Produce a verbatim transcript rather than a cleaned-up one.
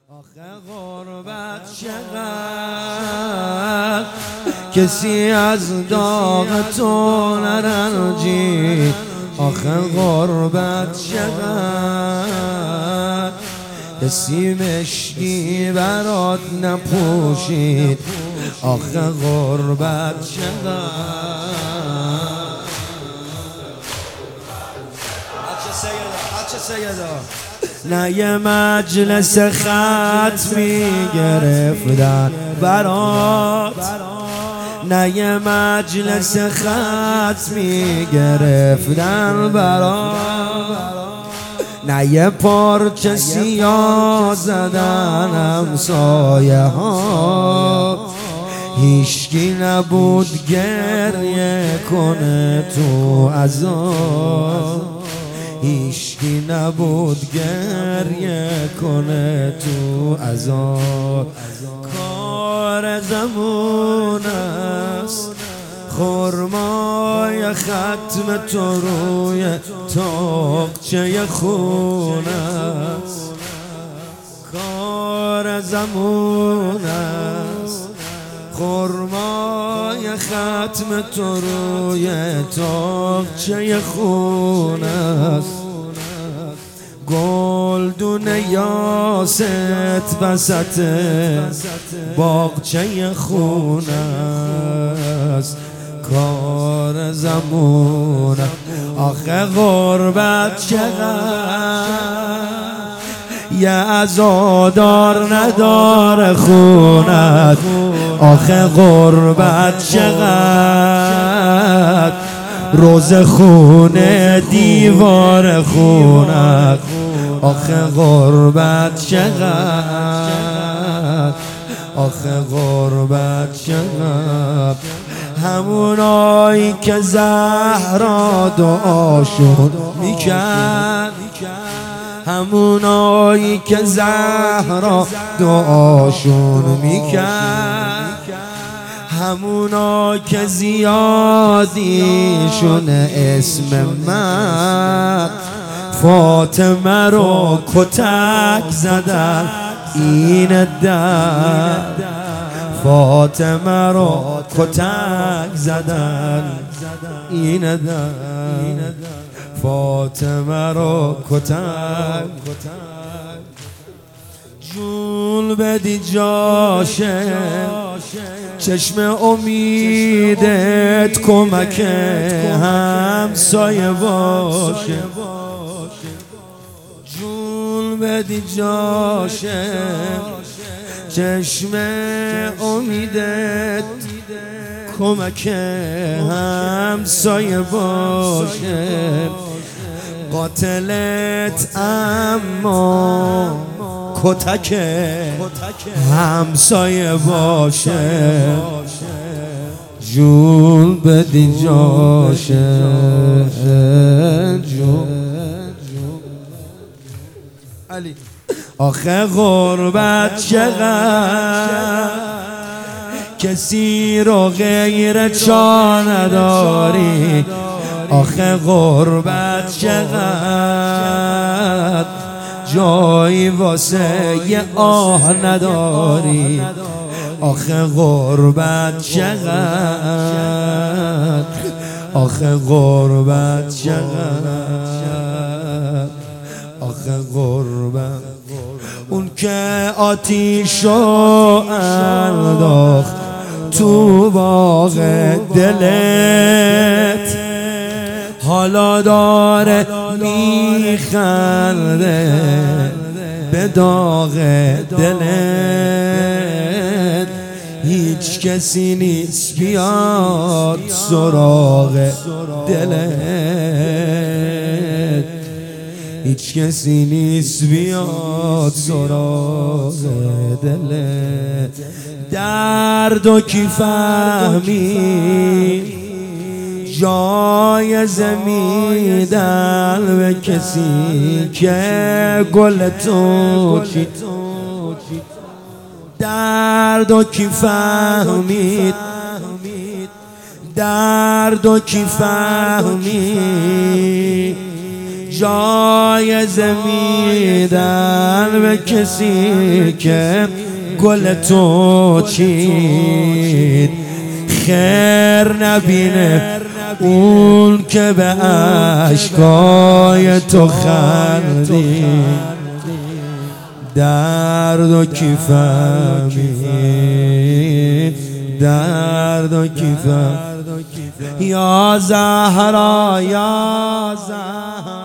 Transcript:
آخه غربت چقدر کسی از داغ تو نرنجید. آخه غربت چقدر کسی مشکی برات نپوشید. آخه غربت چقدر بچه سیدا نه یه مجلس ختمی گرفتن برات، نه یه مجلس ختمی گرفتن برات، نه یه پارچه سیاه زدن همسایه ها. هیچکی نبود گریه کنه تو عذاب، هیچکی نبود گریه کنه تو عذاب. کار زمون است خرمای ختم تو روی طاقچه خون است. کار زمون است خرمای ختم تو روی طاقچه خون است. گلدون یاست وسط باغچه خون است. کار زمون آخه غربت چقدر یه عزادار نداره خونت. آخه غربت چقدر روز خونه دیوار خونت. آخه غربت چقدر، آخه غربت چقدر همونایی که زهرا دعاشون میکرد، همونایی که زهرا دعاشون میکرد، همونا که زیادیشون اسم من فاطمه رو کتک زدن این در. فاطمه رو کتک زدن این در. فاطمه رو کتک جون بدی جاشه چشم امیدت کمک همسایه باشه. جون بدی جاشه چشم امیدت کمک همسایه باشه. قاتلت اما کتک همسایه باشه. جون بدی جاشه جون. علی آخه غربت چقدر کسی رو غیر چا نداری. آخه غربت چقدر جایی واسه یه آه نداری. آخه غربت چقدر، آخه غربت چقدر، آخه غربت. اون که آتیشو انداخت تو باغ دلت حالا داره میخنده به داغ دلت. هیچ کسی نیست بیاد سراغ دلت، هیچ کسی نیست بیاد سراغ دلت. دردو کی فهمید جای زمیدن به کسی که گل تو چید. دردو کی فهمید، دردو کی فهمید جایزه میدن به کسی که گل تو چید. خیر نبینه اون که به اشکای تو خندید. درد و کی فهمید، درد و کی فهمید. یا زهرا یا زهرا